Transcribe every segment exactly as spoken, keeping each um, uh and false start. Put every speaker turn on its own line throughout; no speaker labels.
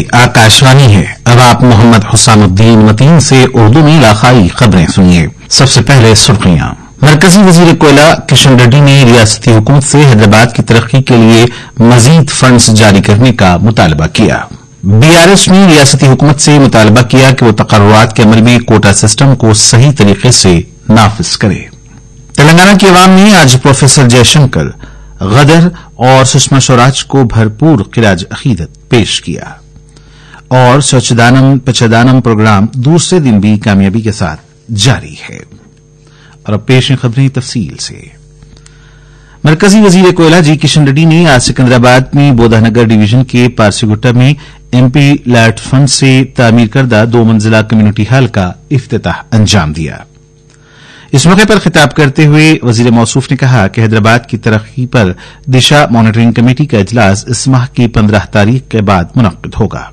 आकाशवाणी है। अब आप मोहम्मद हुसैनुद्दीन मतीन से उर्दू में इलाकाई खबरें सुनिए। सबसे पहले सुर्खियां। मरकजी वजीर कोयला किशन रेड्डी ने रियासती हुकूमत से हैदराबाद की तरक्की के लिए मजीद फंड्स जारी करने का मुतालबा किया। बीआरएस ने रियासती हुकूमत से मुतालबा किया कि वो तकर्रुरात के अमल में कोटा सिस्टम को सही तरीके से नाफिज करे। तेलंगाना की अवाम ने आज प्रोफेसर जयशंकर, गदर और सुषमा स्वराज को भरपूर खिराज अकीदत पेश किया और स्वच्छदानम पचदानम प्रोग्राम दूसरे दिन भी कामयाबी के साथ जारी है। और अब पेश हैं खबरें तफसील से। मरकजी वजीर कोयला जी किशन रेड्डी ने आज सिकंदराबाद में बोधानगर डिवीजन के पारसीगुट्टा में एमपी लैट फंड से तामीर करदा दो मंजिला कम्युनिटी हॉल का इफ्तिताह अंजाम दिया। इस मौके पर खिताब करते हुए वजीर मौसूफ ने कहा कि हैदराबाद की तरक्की पर दिशा मॉनिटरिंग कमेटी का इजलास इस माह की पंद्रह तारीख के बाद मुनक्किद होगा।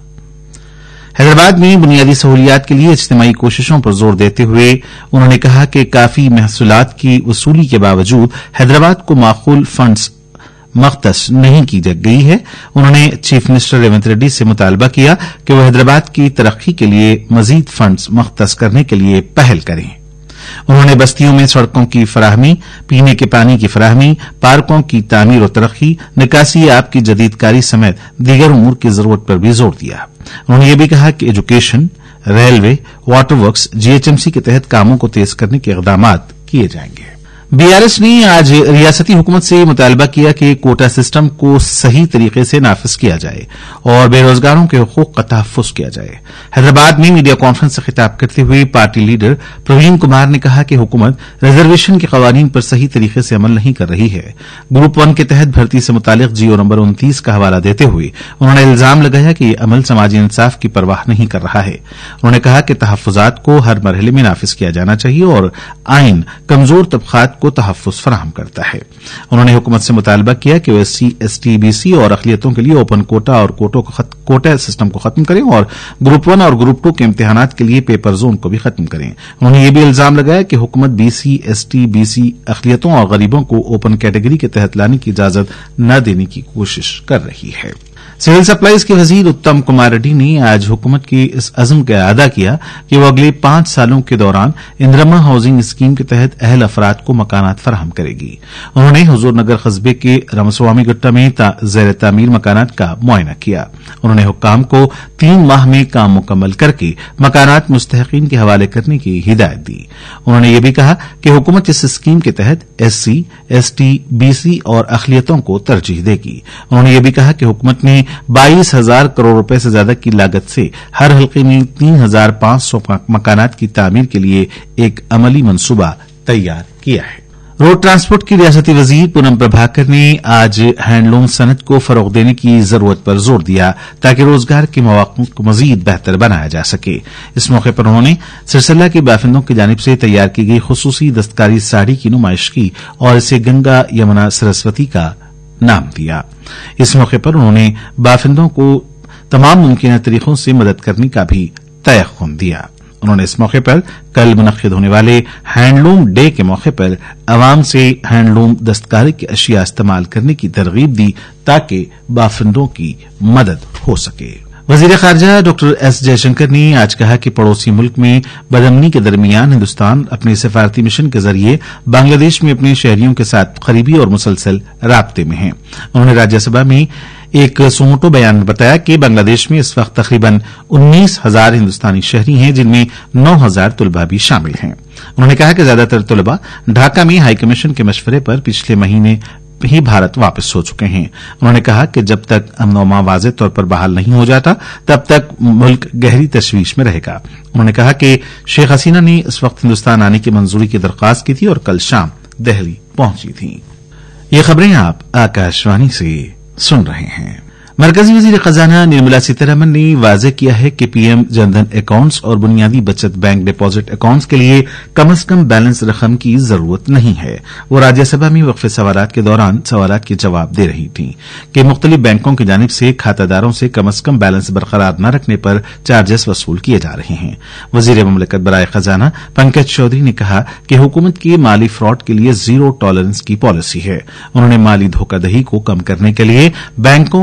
हैदराबाद में बुनियादी सहूलियात के लिए इज्तिमाई कोशिशों पर जोर देते हुए उन्होंने कहा कि काफी महसूलात की वसूली के बावजूद हैदराबाद को माकूल फंड्स मख्तस नहीं की गई है। उन्होंने चीफ मिनिस्टर रेवंत रेड्डी से मुतालबा किया कि वह हैदराबाद की तरक्की के लिए मजीद फंड्स मख्तस करने के लिए पहल करें। उन्होंने बस्तियों में सड़कों की फराहमी, पीने के पानी की फराहमी, पार्कों की तामीर और तरक्की, निकासी आब की जदीदकारी समेत दीगर उमूर की जरूरत पर भी जोर दिया। उन्होंने यह भी कहा कि education, railway, water works, GHMC के तहत कामों को तेज करने के इकदामात किए जाएंगे। बीआरएस ने आज रियासती हुकूमत से मुतालबा किया कि कोटा सिस्टम को सही तरीके से नाफिज किया जाए और बेरोजगारों के हुकूक का तहफ्फुज किया जाए। हैदराबाद में मीडिया कॉन्फ्रेंस से खिताब करते हुए पार्टी लीडर प्रवीण कुमार ने कहा कि हुकूमत रिजर्वेशन के कवानीन पर सही तरीके से अमल नहीं कर रही है। ग्रुप वन के तहत भर्ती से मुतालिक जीओ नंबर उनतीस का हवाला देते हुए उन्होंने इल्जाम लगाया कि यह अमल समाजी इंसाफ की परवाह नहीं कर रहा है। उन्होंने कहा कि तहफ्फुजात को हर मरहले में नाफिज किया जाना चाहिए और आइन कमजोर तबकात को तहफ्फुज फराहम करता है। उन्होंने हुकूमत से मुतालबा किया कि वह एससी, एसटी, बीसी और अक़लियतों के लिए ओपन कोटा और कोटा सिस्टम को खत्म करें और ग्रुप वन और ग्रुप टू के इम्तिहानात के लिए पेपर जोन को भी खत्म करें। उन्होंने यह भी इल्जाम लगाया कि हुकूमत बीसी, एसटी, बीसी, अक़लियतों और गरीबों को ओपन कैटेगरी के तहत लाने की इजाजत न देने की कोशिश कर रही है। सिविल सप्लाईज के वजीर उत्तम कुमार रेड्डी ने आज हुकूमत के इस अज़्म का अदा किया कि वो अगले पांच सालों के दौरान इंदिरमा हाउसिंग स्कीम के तहत अहल अफराद को मकानात फराहम करेगी। उन्होंने हुजूरनगर कस्बे के रामास्वामी गुट्टा में ज़ेर तामीर मकानात का मुआयना किया। उन्होंने हुक्काम को तीन माह में काम मुकम्मल करके मकानात मुस्तहिकीन के हवाले करने की हिदायत दी। उन्होंने यह भी कहा कि हुकूमत इस स्कीम के तहत एससी, एसटी, बीसी और अक़लियतों को तरजीह देगी। उन्होंने यह भी कहा कि हुकूमत ने बाईस हजार करोड़ रुपए से ज्यादा की लागत से हर हल्के में तीन हजार पांच सौ मकानात की तामीर के लिए एक अमली मंसूबा तैयार किया है। रोड ट्रांसपोर्ट की रियासती वजीर पूनम प्रभाकर ने आज हैंडलूम सनत को फरोग देने की जरूरत पर जोर दिया ताकि रोजगार के मौक़ों को मजीद बेहतर बनाया जा सके। इस मौके पर उन्होंने सिरसिल्ला के बाफिंदों की जानिब से तैयार की गई खुसूसी दस्तकारी साड़ी की नुमाइश की और इसे गंगा यमुना सरस्वती का नाम दिया। इस मौके पर उन्होंने बाफिंदों को तमाम मुमकिन तरीकों से मदद करने का भी तयख्खुन दिया। उन्होंने इस मौके पर कल मुनक्किद होने वाले हैंडलूम डे के मौके पर अवाम से हैंडलूम दस्तकारी की अशिया इस्तेमाल करने की तरगीब दी ताकि बाफिंदों की मदद हो सके। वजीर खारजा डॉक्टर एस जयशंकर ने आज कहा कि पड़ोसी मुल्क में बदअमनी के दरमियान हिंदुस्तान अपने सफारती मिशन के जरिए बांग्लादेश में अपने शहरियों के साथ करीबी और मुसलसल राब्ते में हैं। उन्होंने राज्यसभा में एक सुमोटो बयान में बताया कि बांग्लादेश में इस वक्त तकरीबन उन्नीस हजार हिंदुस्तानी शहरी हैं जिनमें नौ हजार तलबा भी शामिल हैं। उन्होंने कहा कि ज्यादातर तलबा ढाका में हाईकमीशन के मशवरे पर पिछले महीने ही भारत वापस हो चुके हैं। उन्होंने कहा कि जब तक अमन व वाज़ेह तौर पर बहाल नहीं हो जाता तब तक मुल्क गहरी तशवीश में रहेगा। उन्होंने कहा कि शेख हसीना ने इस वक्त हिंदुस्तान आने की मंजूरी की दरख्वास्त की थी और कल शाम दिल्ली पहुंची थी। ये खबरें आप आकाशवाणी से सुन रहे हैं। मरकजी वजीर खजाना निर्मला सीतारमण ने वाज़ेह किया है कि पीएम जनधन अकाउंट्स और बुनियादी बचत बैंक डिपॉजिट अकाउंट्स के लिए कम अज कम बैलेंस रकम की जरूरत नहीं है। वो राज्यसभा में वक्फे सवालात के दौरान सवालात के जवाब दे रही थी कि मुख्तलिफ बैंकों की जानिब से खातादारों से कम अज कम बैलेंस बरकरार न रखने पर चार्जेस वसूल किए जा रहे हैं। वजीर ममलकत बराए खजाना पंकज चौधरी ने कहा कि हुकूमत की माली फ्रॉड के लिए जीरो टॉलरेंस की पॉलिसी है। उन्होंने माली धोखाधड़ी को कम करने के लिए बैंकों और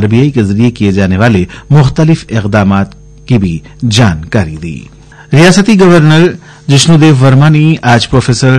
आर बी आई के जरिए किए जाने वाले मुख्तलिफ इकदामात की भी जानकारी दी। रियासती गवर्नर जिष्णुदेव वर्मा ने आज प्रोफेसर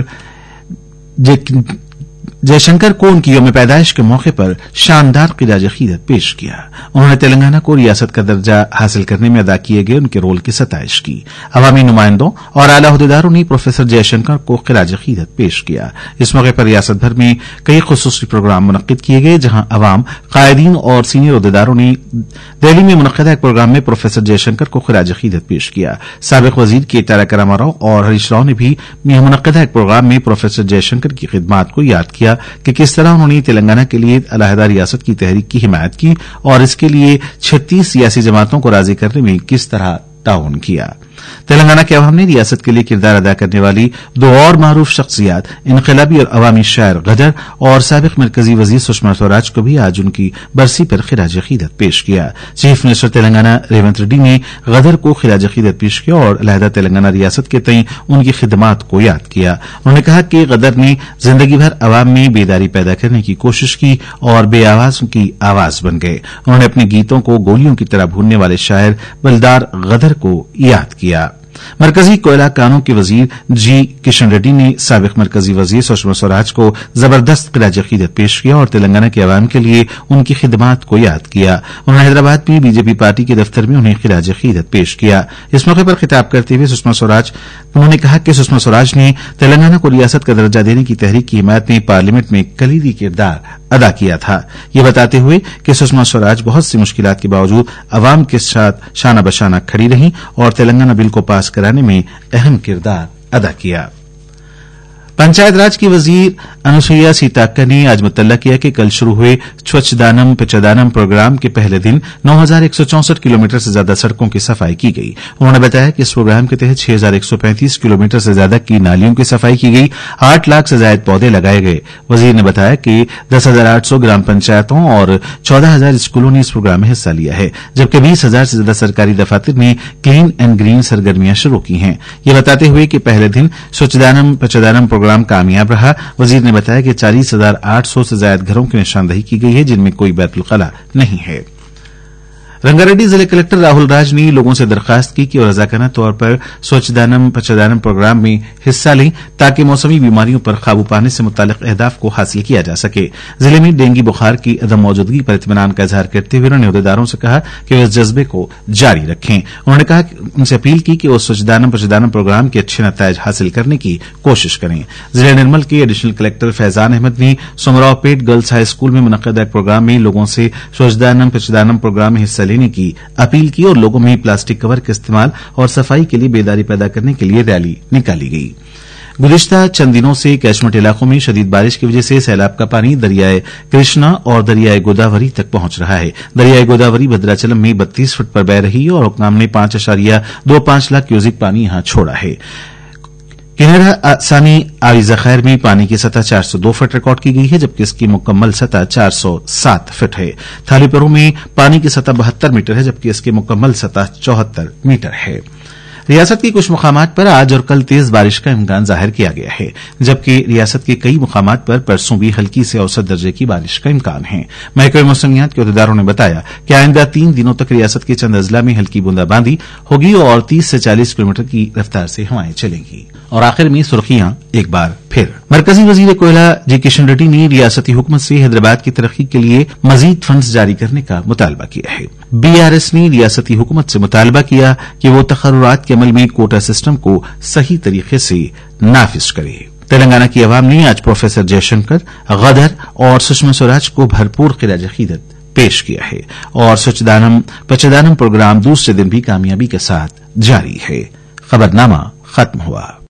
जयशंकर को उनकी यौम पैदाइश के मौके पर शानदार खिराज अकीदत पेश किया। उन्होंने तेलंगाना को रियासत का दर्जा हासिल करने में अदा किए गए उनके रोल की सताइश की। अवामी नुमाइंदों और आला अहदेदारों ने प्रोफेसर जयशंकर को खिराज अकीदत पेश किया। इस मौके पर रियासत भर में कई खुसूसी प्रोग्राम मुनक्किद किए गए, जहां अवाम, कायदीन और सीनियर अहदेदारों ने दिल्ली में मुनक्किदा एक प्रोग्राम में प्रोफेसर जयशंकर को खिराज अकीदत पेश किया। साबिक वजीर के तारक रामाराव और हरीश राव ने भी मुनक्किदा एक प्रोग्राम में प्रोफेसर जयशंकर की खिदमात को याद किया कि किस तरह उन्होंने तेलंगाना के लिए अलहदा रियासत की तहरीक की हिमायत की और इसके लिए छत्तीस सियासी जमातों को राजी करने में किस तरह ताउन किया। तेलंगाना के अवाम ने रियासत के लिए किरदार अदा करने वाली दो और मारूफ शख्सियात इनकलाबी और अवामी शायर गदर और साबिक मरकजी वजीर सुषमा स्वराज को भी आज उनकी बरसी पर खिराज अकीदत पेश किया। चीफ मिनिस्टर तेलंगाना रेवंत रेड्डी ने गदर को खिराज अकीदत पेश किया और अलहदा तेलंगाना रियासत के तई उनकी खिदमात को याद किया। उन्होंने कहा कि गदर ने जिंदगी भर अवाम में बेदारी पैदा करने की कोशिश की और बेआवाजों की आवाज बन गए। उन्होंने अपने गीतों को गोलियों की तरह भूनने वाले शायर बलदार गदर को याद किया। मरकजी कोयला कानून के वजीर जी किशन रेड्डी ने साबिक मरकजी वजीर सुषमा स्वराज को जबरदस्त खिराज अकीदत पेश किया और तेलंगाना के अवाम के लिए उनकी खिदमात को याद किया। उन्होंने हैदराबाद में बीजेपी पार्टी के दफ्तर में उन्हें खिराज अकीदत पेश किया। इस मौके पर खिताब करते हुए सुषमा स्वराज उन्होंने कहा कि सुषमा स्वराज ने तेलंगाना को रियासत का दर्जा देने की तहरीक की हिमायत में पार्लियामेंट में कलीदी किरदार अदा किया था। ये बताते हुए कि सुषमा स्वराज बहुत सी मुश्किलात के बावजूद अवाम के साथ शाना बशाना खड़ी रहीं और तेलंगाना बिल को पास कराने में अहम किरदार अदा किया। पंचायत राज की वजीर अनुसुईया सीताक्का ने आज मुतल्ला किया कि कल शुरू हुए स्वच्छदानम पिचदानम प्रोग्राम के पहले दिन नौ हजार एक सौ चौसठ किलोमीटर से ज्यादा सड़कों की सफाई की गई। उन्होंने बताया कि इस प्रोग्राम के तहत छह हजार एक सौ पैंतीस किलोमीटर से ज्यादा की नालियों की सफाई की गई, आठ लाख से ज्यादा पौधे लगाए गए। वजीर ने बताया कि दस हजार आठ सौ ग्राम पंचायतों और चौदह हजार स्कूलों ने इस प्रोग्राम में हिस्सा लिया है, जबकि बीस हजार से ज्यादा सरकारी दफातर ने क्लीन एंड ग्रीन सरगर्मियां शुरू की हैं। ये बताते हुए कि पहले दिन स्वच्छदानम पिचदानम प्रोग्राम कामयाब रहा। वजीर ने बताया कि चालीस हजार आठ सौ से ज्यादा घरों की निशानदही की गई है, जिनमें कोई बैतुल खला नहीं है। रंगारेड्डी जिले कलेक्टर राहुल राज ने लोगों से दरखास्त की कि रजाकाना तौर पर स्वच्छदानम पचदानम प्रोग्राम में हिस्सा लें ताकि मौसमी बीमारियों पर काबू पाने से मुतालिक अहदाफ को हासिल किया जा सके। जिले में डेंगू बुखार की अदम मौजूदगी पर इत्मीनान का इजहार करते हुए उन्होंने अहदेदारों से कहा कि वे इस जज्बे को जारी रखें। उन्होंने कहा उनसे अपील की कि वो स्वच्छदानम पचदानम प्रोग्राम के अच्छे नतायज हासिल करने की कोशिश करें। जिला निर्मल के एडिशनल कलेक्टर फैजान अहमद ने सोमरावपेट गर्ल्स हाई स्कूल में मुनक्किदा एक प्रोग्राम में लोगों से स्वच्छदानम पचदानम प्रोग्राम में हिस्सा लेने की अपील की और लोगों में प्लास्टिक कवर के इस्तेमाल और सफाई के लिए बेदारी पैदा करने के लिए रैली निकाली गई। गुज़िश्ता चंद दिनों से कैचमेंट इलाकों में शदीद बारिश की वजह से सैलाब का पानी दरियाए कृष्णा और दरियाए गोदावरी तक पहुंच रहा है। दरियाए गोदावरी भद्राचलम में बत्तीस फुट पर बह रही है और हुक्काम ने पांच अशारिया दो पांच लाख क्यूसिक पानी यहां छोड़ा है। किनारा सानी आविजा खैर में पानी की सतह चार सौ दो फुट रिकॉर्ड की गई है, जबकि इसकी मुकम्मल सतह चार सौ सात फुट है। थालीपरू में पानी की सतह बहत्तर मीटर है, जबकि इसकी मुकम्मल सतह चौहत्तर मीटर है। रियासत के कुछ मुकामात पर आज और कल तेज बारिश का इम्कान जाहिर किया गया है, जबकि रियासत के कई मुकामात पर परसों भी हल्की से औसत दर्जे की बारिश का इम्कान है। महकमे मौसमियात के अहदेदारों ने बताया कि आइंदा तीन दिनों तक रियासत के चंद अजला में हल्की बूंदाबांदी होगी और तीस से चालीस किलोमीटर की रफ्तार से हवाएं चलेंगी। और आखिर में सुर्खियां एक बार फिर। मरकजी वजीर कोयला जी किशन रेड्डी ने रियासती हुकूमत से हैदराबाद की तरक्की के लिए मजीद फंड्स जारी करने का मुतालबा किया है। बीआरएस ने रियासती हुकूमत से मुतालबा किया कि वो तकर्रुरात के अमल में कोटा सिस्टम को सही तरीके से नाफिज करे। तेलंगाना की अवाम ने आज प्रोफेसर जयशंकर, गदर और सुषमा स्वराज को भरपूर खिराज अकीदत पेश किया है और स्वच्छदानम पचदानम प्रोग्राम दूसरे दिन भी कामयाबी के साथ जारी है। खबरनामा खत्म हुआ।